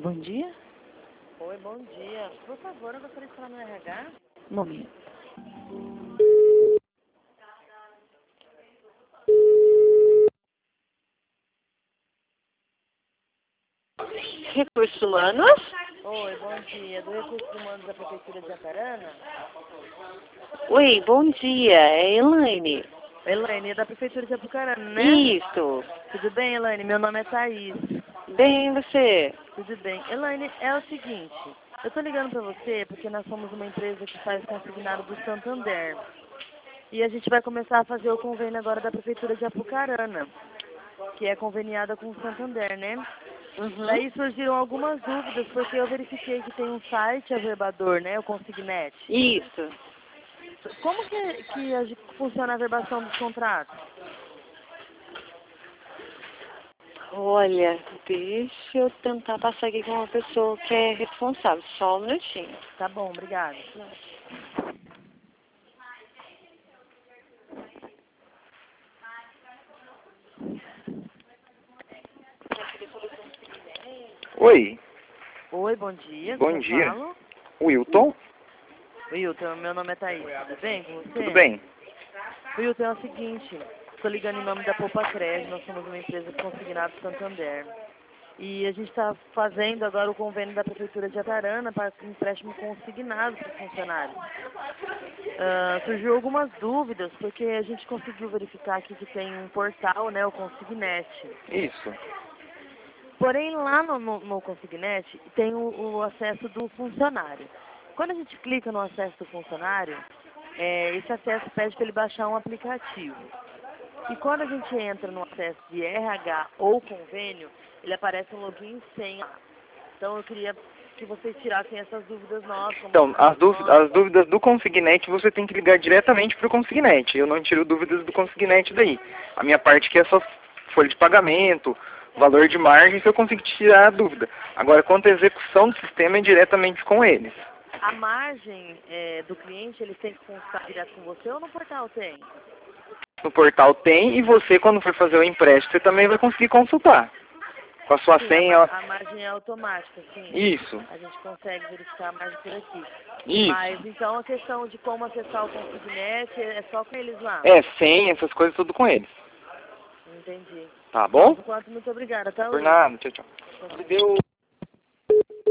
bom dia. Oi, bom dia. Por favor, eu gostaria de falar no RH. Um momento. Recursos Humanos? Oi, bom dia. Do Recursos Humanos da Prefeitura de Jacarana? Oi, bom dia. É Elaine. Elaine, é da Prefeitura de Apucarana, né? Isso. Tudo bem, Elaine? Meu nome é Thaís. Bem, você? Tudo bem. Elaine, é o seguinte. Eu tô ligando pra você porque nós somos uma empresa que faz consignado do Santander. E a gente vai começar a fazer o convênio agora da Prefeitura de Apucarana, que é conveniada com o Santander, né? Daí surgiram algumas dúvidas, porque eu verifiquei que tem um site averbador, né? O Consignet. Isso. Como que funciona a averbação dos contratos? Olha, deixa eu tentar passar aqui com uma pessoa que é responsável. Só um minutinho. Tá bom, obrigada. Oi, Oi, bom dia. bom Como eu dia. falo? Wilton? Wilton, meu nome é Thaís. Tudo bem com você? Tudo bem? Wilton, é o seguinte. Estou ligando em nome da Poupa Crédito. Nós somos uma empresa consignada do Santander. E a gente está fazendo agora o convênio da Prefeitura de Jacarana para empréstimo consignado para os funcionários. Surgiu algumas dúvidas, porque a gente conseguiu verificar aqui que tem um portal, né, o Consignet. Isso. Porém, lá no Consignet tem o acesso do funcionário. Quando a gente clica no acesso do funcionário, esse acesso pede para ele baixar um aplicativo. E quando a gente entra no acesso de RH ou convênio, ele aparece um login e senha. Então eu queria que vocês tirassem essas dúvidas nossas. Então, as dúvidas do Consignet você tem que ligar diretamente para o Consignet. Eu não tiro dúvidas do Consignet daí. A minha parte que é só folha de pagamento, valor de margem, que eu consigo tirar a dúvida. Agora, quanto à execução do sistema, é diretamente com eles. A margem do cliente, ele tem que constar direto com você ou no portal tem? No portal tem, e você, quando for fazer o empréstimo, você também vai conseguir consultar. Com a sua Sim, senha. a margem é automática, sim. Isso. A gente consegue verificar a margem por aqui. Isso. Mas então a questão de como acessar o Consignet é só com eles lá? É, senha, essas coisas tudo com eles. Entendi. Tá bom? Por enquanto, muito obrigada, tá, Por Will? nada. Tchau, tchau.